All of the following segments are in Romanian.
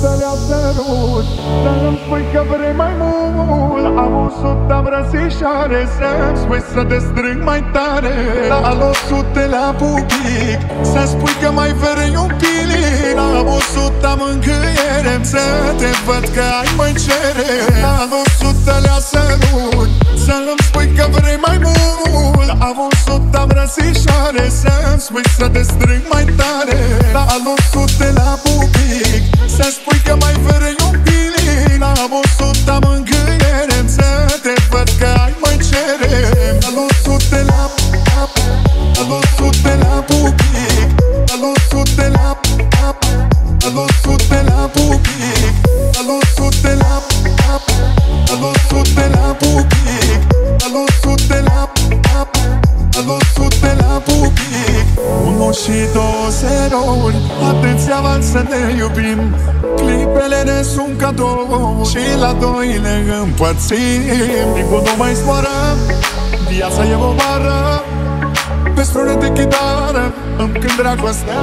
100 le-a sărut, să-mi spui că vrei mai mult. Am 100 îmbrățișare, să-mi spui să te strâng mai tare. Am 100 la pupic, să-mi spui că mai vrei un pilic. Am 100 mângâiere, să te văd că ai mâncere. Am 100 le-a sărut, să-mi spui că vrei mai mult. Am 100 îmbrățișare, să-mi spui să te strâng mai tare. Am 100 la pupic, să-mi spui că mai vrei un pilic. Am 100 mângâiere, să te văd că ai mâncere. Am 100 la am 100 la pupic, am 100 la am 100 la pupic, am 100 la am 100 la pupic, am 100 la am 100 la pupic. 1 și 2 zerouri, atenția avanță să ne iubim. Clipele ne sunt cadou și la 2 le împărțim. Timpul nu mai zboară, viața e o bară, pe strune de chitară îmi cânt dragostea.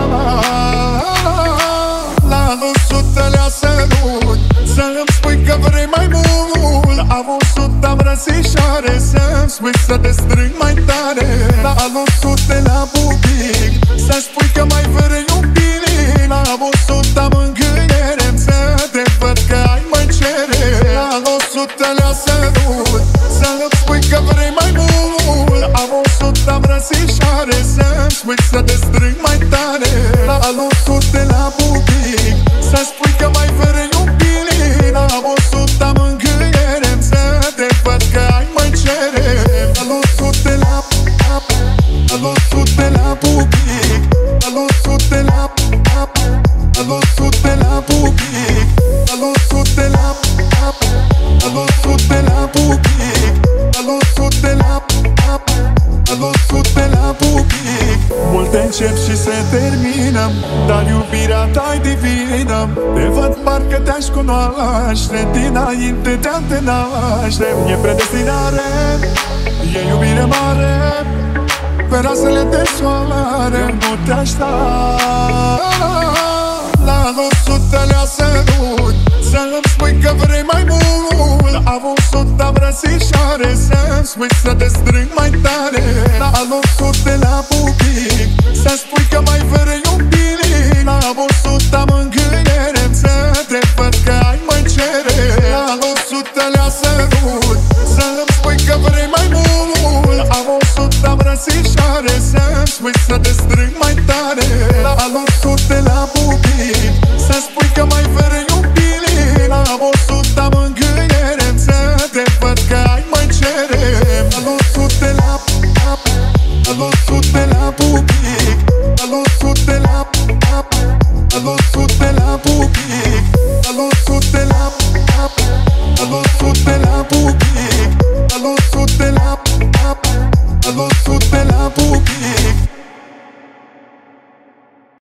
La 100 le-a sărut, să-mi spui că vrei mai mult. Am 100 îmbrățișare, să-mi spui să te strâng mai tare. La 100 la pupic, să-mi spui că mai vrei un pilic. Am 100 mângâiere, să te văd că ai mâncere. La 100 le-a sărut, să-mi spui că vrei mai mult. Am 100 îmbrățișare, să-mi spui să te strâng mai tare. La 100 la pupic, să-mi spui că mai vrei un pilic. Am 100 mângâiere, să te văd că ai mâncere. La 100 la am 100 la pupic, am 100 la am 100 la pupic, am 100 la am 100 la pupic, am 100 la am 100 la pupic. Multe încep și se termină, dar iubirea ta-i divină. Te văd parcă te-aș cunoaște dinainte de a te naște. E predestinare, e iubire mare, pe razele de soare nu te aștept. La 100 le-a sărut, să-mi spui că vrei mai mult. Am 100 îmbrățișare, să-mi spui să te strâng mai tare. La 100 la pupic, să-mi spui că mai vrei un pilic. Am 100 mângâiere, să te văd că ai mâncere. La 100 le-a sărut, să-mi spui că vrei mai mult. Am 100 îmbrățișare, să-mi spui să te strâng mai tare. La 100 la pupic, să-mi spui că mai vrei un pilic. Am 100 mângâiere, să te văd că ai mâncere. Am 100 la am 100 la pupic, am 100 la am 100